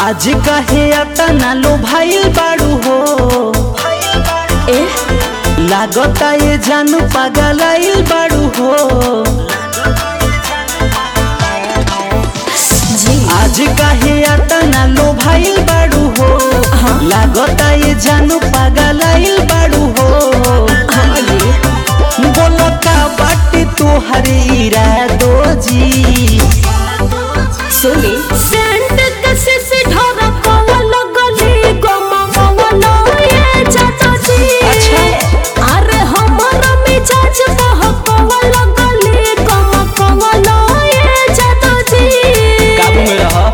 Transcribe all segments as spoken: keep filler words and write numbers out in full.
आज कहे अतना लो भाई बाड़ू हो ए लागता ये जानू पागलाइल बाड़ू हो जी आज कहे अतना लो भाई बाड़ू हो हाँ। लागता ये जानू पागलाइल बाड़ू हो हाँ जी बोलो का बाटी तोहर इरादो जी सुनी सेंट कसे से ढोरा कवल गली गमा कवल ये चाचा जी अच्छा। अरे हमारा मिजाज बह कवल गली गमा कवल ये चाचा जी काबू में रहा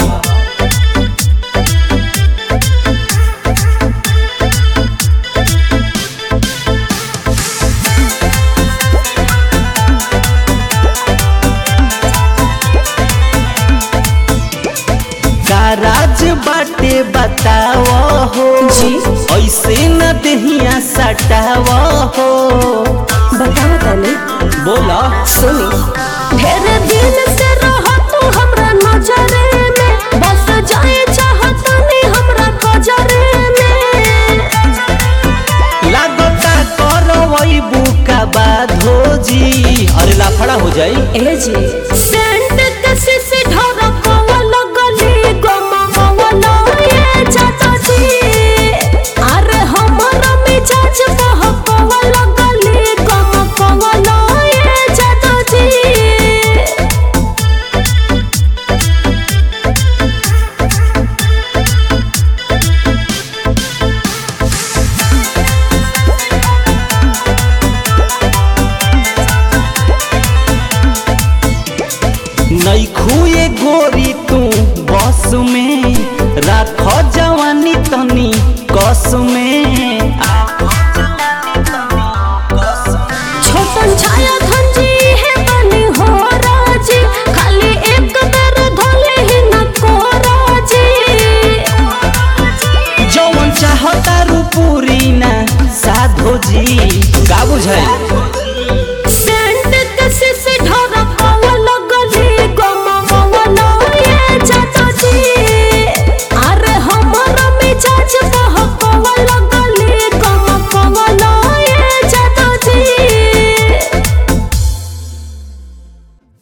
राज बाटे बताव हो जी। ऐसे न दहिया सटाव हो बताओ तनी बोला सुनी ढेर दिन से रह तू हमरा नजरे में बस जाए चाहत नहीं हमरा गजरे में लागता करवई बुका बाधो जी अरे लाफड़ा हो जाई ए जी सेंट कसे से ढोरा कवल गली गमा कवल ये चाचा जी अरे हमारा मिजाज बह कवल गली गमा कवल ये चाचा जी नई खुए गोरी तू बस में राख जवानी तनी कस में